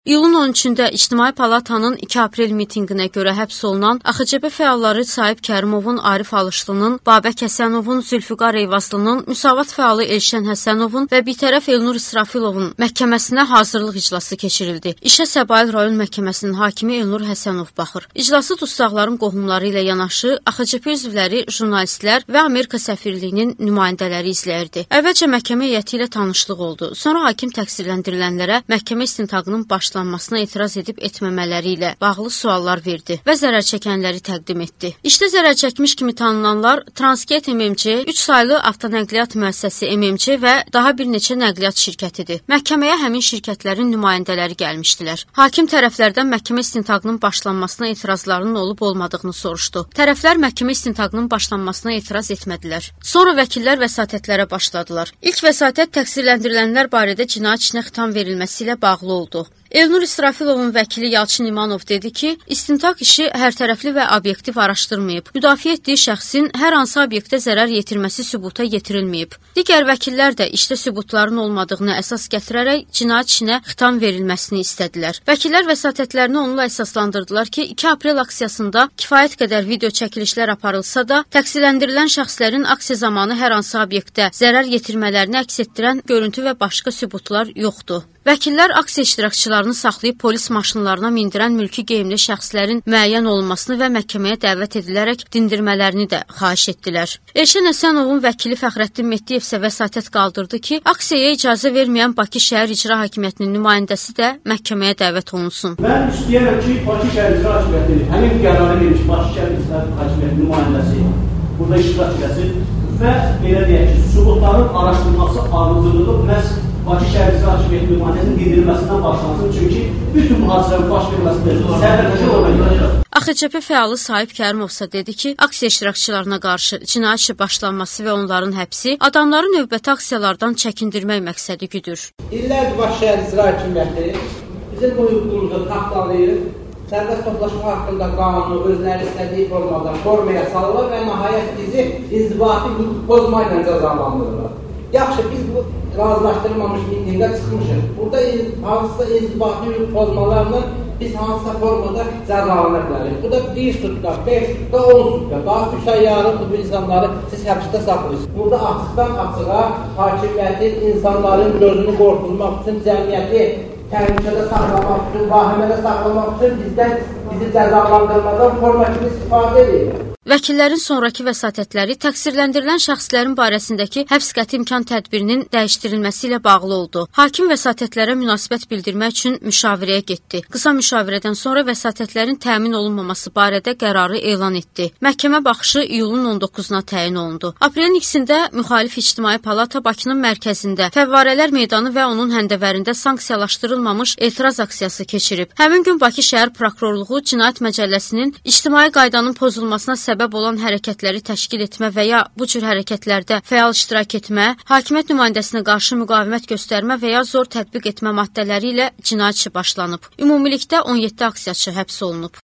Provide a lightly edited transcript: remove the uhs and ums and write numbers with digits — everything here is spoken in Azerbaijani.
İyulun 13-də İctimai Palatanın 2 aprel mitinqinə görə həbs olunan AXCB fəalları Sahib Kərimovun, Arif Alışlının, Babək Həsənovun, Zülfüqar Eyvazlının, Müsavat fəalı Elşən Həsənovun və bitərəf Elnur İsrafilovun məhkəməsinə hazırlıq iclası keçirildi. İşə Səbail rayon məhkəməsinin hakimi Elnur Həsənov baxır. İclası dustaqların qohumları ilə yanaşı AXCB üzvləri, jurnalistlər və Amerika səfirliyinin nümayəndələri izləyirdi. Əvvəlcə məhkəmə heyəti ilə tanışlıq oldu. Sonra hakim təqsirləndirilənlərə məhkəmə istintaqının başlanmasına etiraz edib etməmələri ilə bağlı suallar verdi və zərər çəkənləri təqdim etdi. İşdə zərər çəkmiş kimi tanınanlar Transget MMC, 3 saylı avtonəqliyyat müəssisəsi MMC və daha bir neçə nəqliyyat şirkətidir. Məhkəməyə həmin şirkətlərin nümayəndələri gəlmişdilər. Hakim tərəflərdən məhkəmə istintaqının başlanmasına etirazlarının olub-olmadığını soruşdu. Tərəflər məhkəmə istintaqının başlanmasına etiraz etmədilər. Sonra vəkillər vəsatətlərə başladılar. İlk vəsatət təqsirləndirilənlər barədə cinayət işinə xitam verilməsi ilə bağlı oldu. Elnur İsrafilovun vəkili Yalçın İmanov dedi ki, istintaq işi hərtərəfli və obyektiv araşdırmayıb. Müdafiə etdiyi şəxsin hər hansı obyektə zərər yetirməsi sübuta yetirilməyib. Digər vəkillər də işdə sübutların olmadığını əsas gətirərək cinayət işinə xitam verilməsini istədilər. Vəkillər vəsatətlərini onunla əsaslandırdılar ki, 2 aprel aksiyasında kifayət qədər video çəkilişlər aparılsa da, təqsirləndirilən şəxslərin aksiya zamanı hər hansı obyektə zərər yetirmələrini əks etdirən görüntü və başqa sübutlar yoxdur. Vəkillər aksiya iştirakçılarını saxlayıb polis maşınlarına mindirən mülki geyimli şəxslərin müəyyən olunmasını və məhkəməyə dəvət edilərək dindirmələrini də xahiş etdilər. Elşən Həsənovun vəkili Fəxrəddin Mehdiyev isə vəsatət qaldırdı ki, aksiyaya icazə verməyən Bakı Şəhər İcra Hakimiyyətinin nümayəndəsi də məhkəməyə dəvət olunsun. Mən istəyirəm ki, Bakı Şəhər İcra Hakimiyyətinin həmin qərarı vermiş Bakı Şəhər İcra Hakimiyyətinin nümayəndəsi burada iştirak etsin və belə deyək ki, sübutların araşdırılması arzuculuğu məhz Bakı Şəhər İcra Hakimiyyəti nümayəndəsinin dindirilməsindən başlansın. Çünki bütün bu hadisələrin baş verməsində səbəbləşə olacaq. AXCB fəalı Sahib Kərimov isə dedi ki, aksiya iştirakçılarına qarşı cinayət işi başlanması və onların həbsi adamları növbəti aksiyalardan çəkindirmək məqsədi güdür. İllərdir Bakı Şəhər İcra Hakimiyyəti bizim bu hüququmuzu tapdalayır, sərbəst toplaşma haqqında qanunu özləri istədiyi formaya salırlar və nəhayət bizi inzibati hüquq pozma ilə cəzalandırırlar. Yaxşı, biz bu razılaşdırılmamış mitingdə çıxmışıq. Burada hansısa inzibati hüquq pozmalarla biz hansısa formada cəzalanır bilərik. Bu da 1 sutka, 5 sutka, 10 sutka. Daha 3 ay yarım bu insanları siz həbsdə saxlayırsınız. Burada açıqdan açığa hakimiyyətin insanların gözünü qorxulmaq üçün, cəmiyyəti təhlükədə saxlamaq üçün, vahimədə saxlamaq üçün bizi cəzalandırmadan forma kimi istifadə edir. Vəkillərin sonraki vəsatətləri təqsirləndirilən şəxslərin barəsindəki həbs qəti imkan tədbirinin dəyişdirilməsi ilə bağlı oldu. Hakim vəsatətlərə münasibət bildirmək üçün müşavirəyə getdi. Qısa müşavirədən sonra vəsatətlərin təmin olunmaması barədə qərarı elan etdi. Məhkəmə baxışı iyulun 19-na təyin olundu. Aprelin 2-də müxalif İctimai Palata Bakının mərkəzində Fəvvarələr meydanı və onun həndəvərində sanksiyalaşdırılmamış etiraz aksiyası keçirib. Həmin gün Bakı şəhər prokurorluğu Cinayət Məcəlləsinin ictimai qaydanın pozulmasına səbəb olan hərəkətləri təşkil etmə və ya bu cür hərəkətlərdə fəal iştirak etmə, hakimiyyət nümayəndəsinə qarşı müqavimət göstərmə və ya zor tətbiq etmə maddələri ilə cinayət işi başlanıb. Ümumilikdə 17 aksiyaçı həbs olunub.